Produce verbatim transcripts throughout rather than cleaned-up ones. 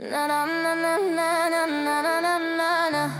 На-на-на-на-на-на-на-на-на.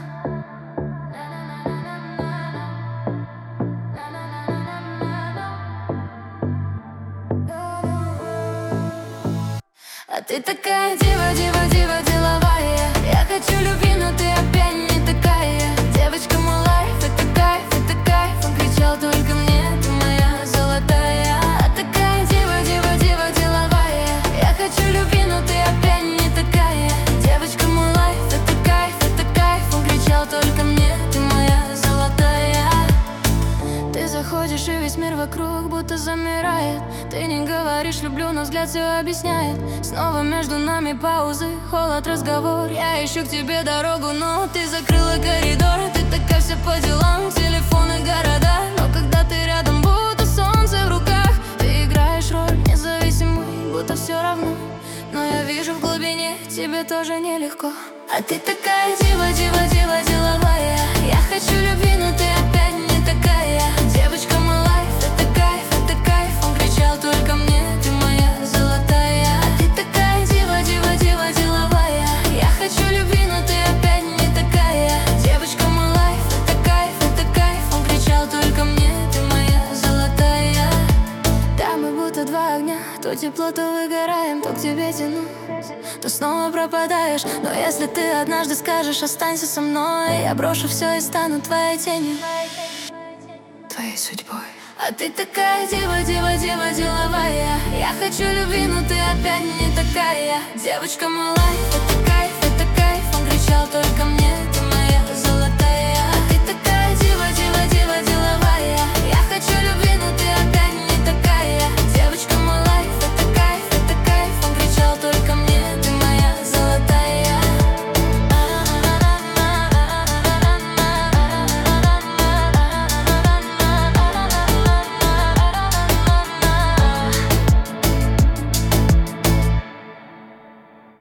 А ты такая дива, дива, дива, деловая. Я хочу любви, но ты опять не такая. Девочка, мой лайф, это кайф, это кайф. Он кричал только мне, ты моя золотая. А такая дива, дива, дива, деловая. Я хочу любви, но ты опять не такая. Девочка, мой лайф, это кайф, это кайф. Он кричал только мне, ты моя золотая. Ты заходишь, и весь мир вокруг будто замирает. Ты не говоришь «люблю», но взгляд все объясняет. Снова между нами паузы, холод, разговор. Я ищу к тебе дорогу, но ты закрыла коридор. Ты такая вся по делам, телефоны, города. Но когда ты рядом, будто солнце в руках. Ты играешь роль независимой, будто все равно. Но я вижу в глубине, тебе тоже нелегко. А ты такая дива, дива, дива, деловая. Я хочу любви, но ты опять не такая. Девочка, мой лайф, это кайф, это кайф. Он кричал только мне, ты моя золотая. А ты такая дива, дива, дива, деловая. Я хочу любви, но ты опять не такая. Девочка, мой лайф, это кайф, это кайф. Он кричал только мне, ты моя золотая. Да, мы будто два огня. То тепло, то выгораем, то к тебе тяну, то снова пропадаешь. Но если ты однажды скажешь «останься со мной», я брошу все и стану твоей тенью, твоей судьбой. А ты такая дива, дива, дива, деловая. Я хочу любви, но ты опять не такая. Девочка, мой лайф, это кайф, это кайф. Он кричал только мне,